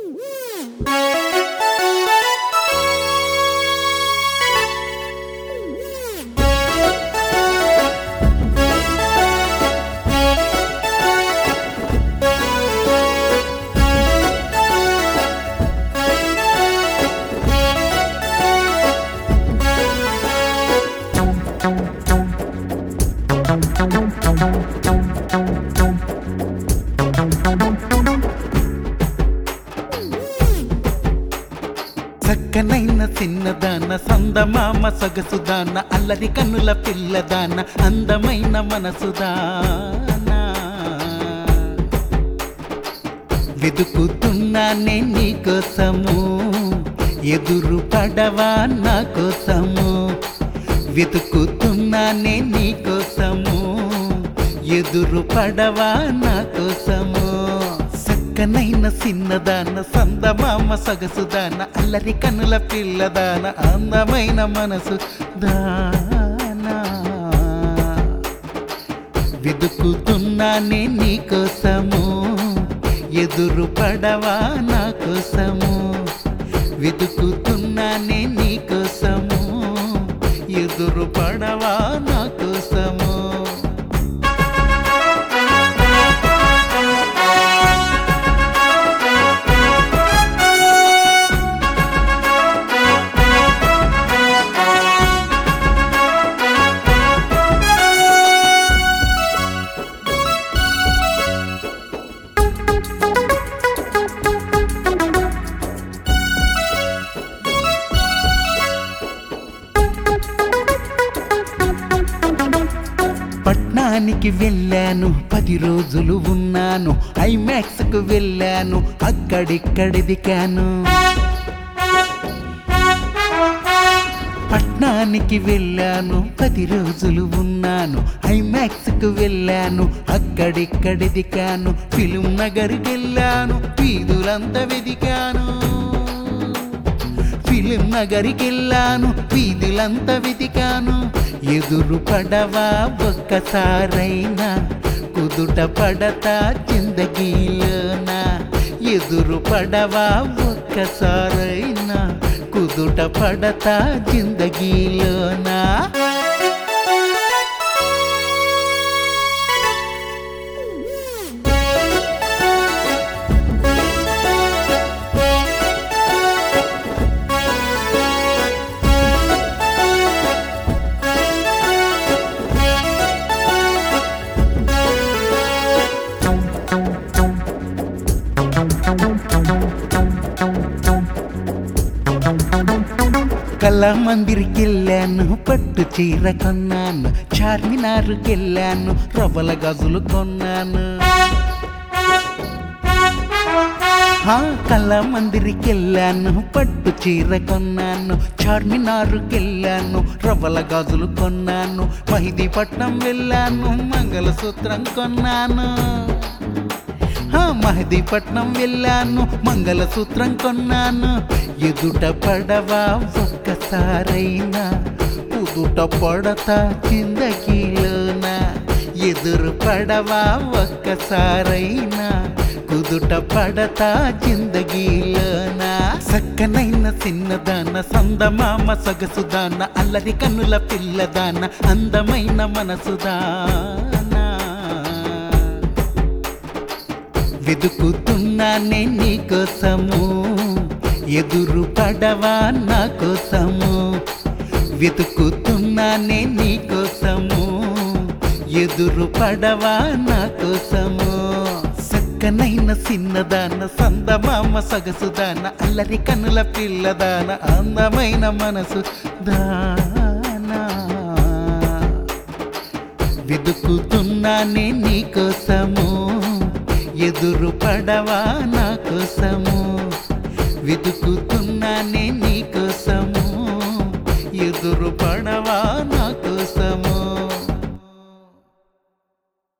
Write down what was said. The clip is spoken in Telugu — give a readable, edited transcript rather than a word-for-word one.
చక్కనైన చిన్నదాన సందమామ సొగసుదాన అల్లరి కన్నుల పిల్లదాన అందమైన మనసుదాన వెతుకుతున్నానే నీ కోసము ఎదురు పడవా నా కోసము వెతుకుతున్నానే నీ కోసము ఎదురు పడవా నా కోసము చక్కనైన చిన్నదాన సందమామ సొగసుదాన అల్లరి కన్నుల పిల్లదాన అందమైన మనసు దానా వెతుకుతున్నానే నీ కోసము ఎదురు పడవా నా కోసము వెతుకుతున్నానే నీ కోసము ఎదురు పడవా నా కోసము పట్నానికి వెళ్ళాను 10 రోజులు ఉన్నాను ఐమాక్స్ కు వెళ్ళాను అక్కడిక్కడిదికాను పట్నానికి వెళ్ళాను 10 రోజులు ఉన్నాను ఐమాక్స్ కు వెళ్ళాను అక్కడిక్కడిదికాను ఫిల్మ్ నగర్ వెళ్ళాను వీధులంతా వెదికాను ఫిల్మ్ నగరికెళ్ళాను వీధులంతా వెతికాను ఎదురు పడవా ఒక్కసారైనా కుదుట పడతా జిందగీలోనా ఎదురు పడవా ఒక్కసారైనా కుదుట పడతా జిందగీలోనా కళామందిర్కెళ్ళాను పట్టు చీర కొన్నాను చార్మినార్కెళ్ళాను రవ్వల గాజులు కొన్నాను కళామందిర్కెళ్ళాను పట్టు చీర కొన్నాను చార్మినార్కెళ్ళాను రవ్వల గాజులు కొన్నాను మహిదీపట్నం వెళ్ళాను మంగళసూత్రం కొన్నాను మహదీపట్నం వెళ్ళాను మంగళసూత్రం కొన్నాను ఎదుట పడవా ఒక్కసారైనా కుదుట పడతా జిందగీలోనా ఎదురు పడవా ఒక్కసారైనా కుదుట పడతా జిందగీలోనా చక్కనైన చిన్నదాన సందమామ సొగసుదాన అల్లరి కన్నుల పిల్లదాన అందమైన మనసుదానా వెతుకుతున్నానే నీ కోసము ఎదురు పడవా నా కోసము వెతుకుతున్నానే నీ కోసము ఎదురు పడవా నా కోసము చక్కనైన చిన్నదాన సందమామ సొగసుదాన అల్లరి కన్నుల పిల్లదాన అందమైన మనసు దానా వెతుకుతున్నానే నీ కోసము ఎదురు పడవా నా కోసము వెతుకుతున్నానే నీ